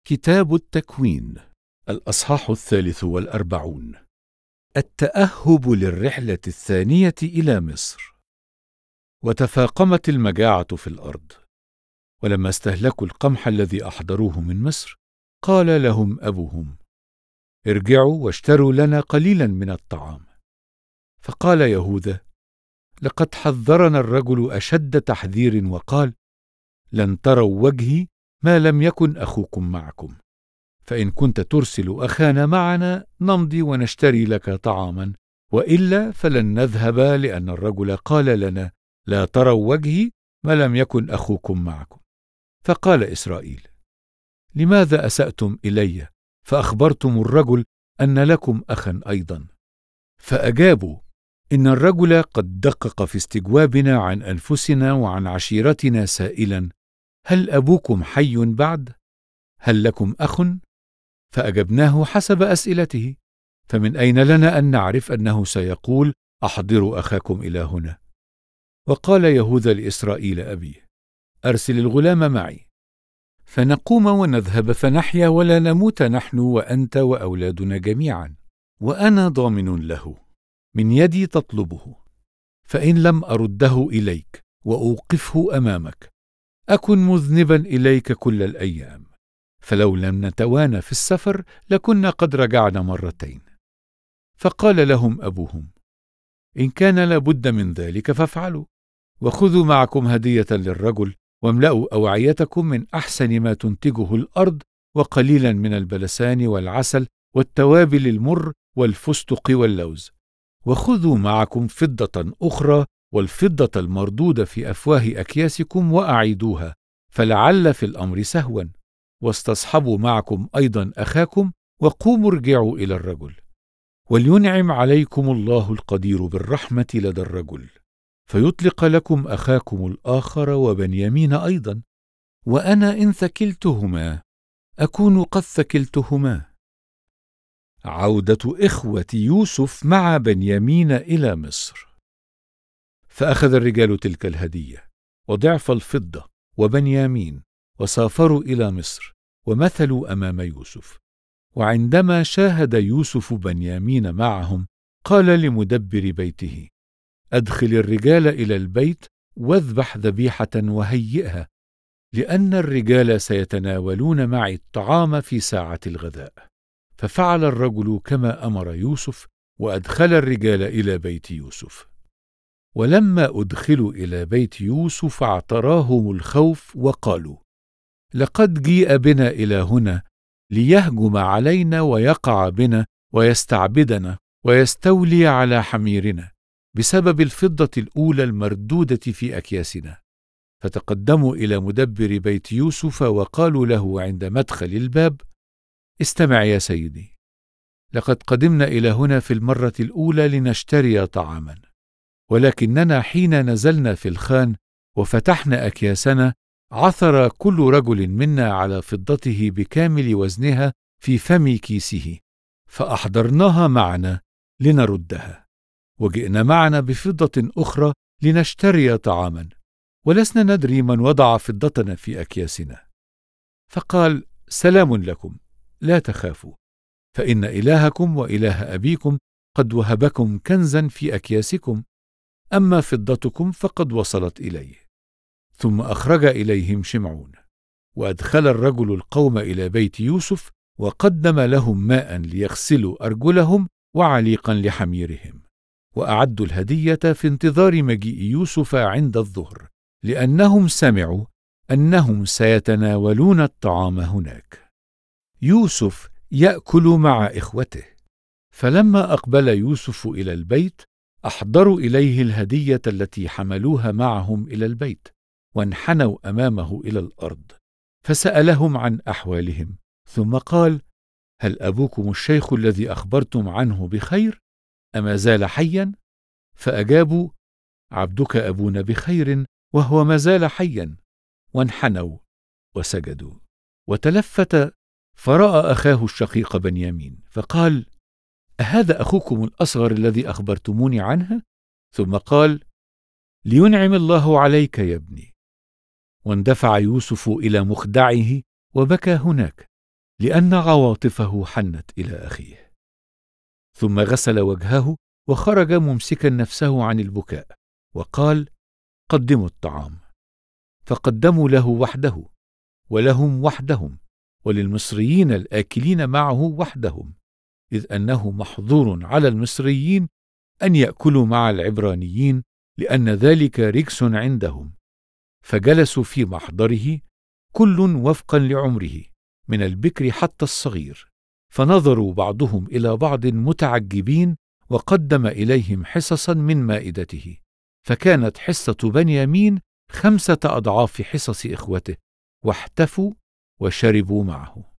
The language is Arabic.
كتاب التكوين، الأصحاح 43. التأهب للرحلة الثانية إلى مصر. وتفاقمت المجاعة في الأرض، ولما استهلكوا القمح الذي أحضروه من مصر، قال لهم أبوهم: ارجعوا واشتروا لنا قليلا من الطعام. فقال يهوذا: لقد حذرنا الرجل أشد تحذير وقال: لن تروا وجهي ما لم يكن أخوكم معكم، فإن كنت ترسل أخانا معنا نمضي ونشتري لك طعاما، وإلا فلن نذهب، لأن الرجل قال لنا: لا تروا وجهي ما لم يكن أخوكم معكم. فقال إسرائيل: لماذا أسأتم إلي فأخبرتم الرجل أن لكم أخا أيضا؟ فأجابوا: إن الرجل قد دقق في استجوابنا عن أنفسنا وعن عشيرتنا سائلا: هل أبوكم حي بعد؟ هل لكم أخ؟ فأجبناه حسب أسئلته، فمن أين لنا أن نعرف أنه سيقول: أحضروا أخاكم إلى هنا؟ وقال يهوذا لإسرائيل أبيه: أرسل الغلام معي، فنقوم ونذهب فنحيا ولا نموت نحن وأنت وأولادنا جميعا، وأنا ضامن له، من يدي تطلبه. فإن لم أرده إليك وأوقفه أمامك أكن مذنبا إليك كل الأيام، فلو لم نتوانى في السفر لكنا قد رجعنا مرتين. فقال لهم أبوهم: إن كان لابد من ذلك فافعلوا، وخذوا معكم هدية للرجل، واملأوا أوعيتكم من أحسن ما تنتجه الأرض، وقليلا من البلسان والعسل والتوابل المر والفستق واللوز، وخذوا معكم فضة أخرى، والفضة المردودة في أفواه أكياسكم، وأعيدوها، فلعل في الأمر سهوا، واستصحبوا معكم أيضا أخاكم، وقوموا ارجعوا إلى الرجل، ولينعم عليكم الله القدير بالرحمة لدى الرجل، فيطلق لكم أخاكم الآخر وبنيامين أيضا، وأنا إن ثكلتهما أكون قد ثكلتهما. عودة إخوة يوسف مع بنيامين إلى مصر. فأخذ الرجال تلك الهدية وضعف الفضة وبنيامين، وسافروا إلى مصر، ومثلوا أمام يوسف. وعندما شاهد يوسف بنيامين معهم، قال لمدبر بيته: أدخل الرجال إلى البيت واذبح ذبيحة وهيئها، لأن الرجال سيتناولون معي الطعام في ساعة الغداء. ففعل الرجل كما أمر يوسف، وأدخل الرجال إلى بيت يوسف. ولما أدخلوا إلى بيت يوسف اعتراهم الخوف، وقالوا: لقد جيء بنا إلى هنا ليهجم علينا ويقع بنا ويستعبدنا ويستولي على حميرنا بسبب الفضة الأولى المردودة في أكياسنا. فتقدموا إلى مدبر بيت يوسف وقالوا له عند مدخل الباب: استمع يا سيدي، لقد قدمنا إلى هنا في المرة الأولى لنشتري طعاما، ولكننا حين نزلنا في الخان وفتحنا أكياسنا عثر كل رجل منا على فضته بكامل وزنها في فم كيسه، فأحضرناها معنا لنردها، وجئنا معنا بفضة أخرى لنشتري طعاما، ولسنا ندري من وضع فضتنا في أكياسنا. فقال: سلام لكم، لا تخافوا، فإن إلهكم وإله أبيكم قد وهبكم كنزا في أكياسكم، أما فضتكم فقد وصلت إليه. ثم أخرج إليهم شمعون، وأدخل الرجل القوم إلى بيت يوسف، وقدم لهم ماء ليغسلوا أرجلهم وعليقا لحميرهم، وأعدوا الهدية في انتظار مجيء يوسف عند الظهر، لأنهم سمعوا أنهم سيتناولون الطعام هناك. يوسف يأكل مع إخوته. فلما أقبل يوسف إلى البيت أحضروا إليه الهدية التي حملوها معهم إلى البيت، وانحنوا أمامه إلى الأرض، فسألهم عن أحوالهم، ثم قال: هل أبوكم الشيخ الذي أخبرتم عنه بخير؟ أما زال حيا؟ فأجابوا: عبدك أبونا بخير، وهو ما زال حيا. وانحنوا وسجدوا. وتلفت فرأى أخاه الشقيق بنيامين، فقال: أهذا أخوكم الأصغر الذي أخبرتموني عنه؟ ثم قال: لينعم الله عليك يا ابني. واندفع يوسف إلى مخدعه وبكى هناك، لأن عواطفه حنت إلى أخيه. ثم غسل وجهه وخرج ممسكا نفسه عن البكاء، وقال: قدموا الطعام. فقدموا له وحده، ولهم وحدهم، وللمصريين الآكلين معه وحدهم، إذ أنه محظور على المصريين أن يأكلوا مع العبرانيين، لأن ذلك رجس عندهم. فجلسوا في محضره كل وفقا لعمره، من البكر حتى الصغير، فنظروا بعضهم إلى بعض متعجبين، وقدم إليهم حصصا من مائدته، فكانت حصة بنيامين 5 أضعاف حصص إخوته، واحتفوا وشربوا معه.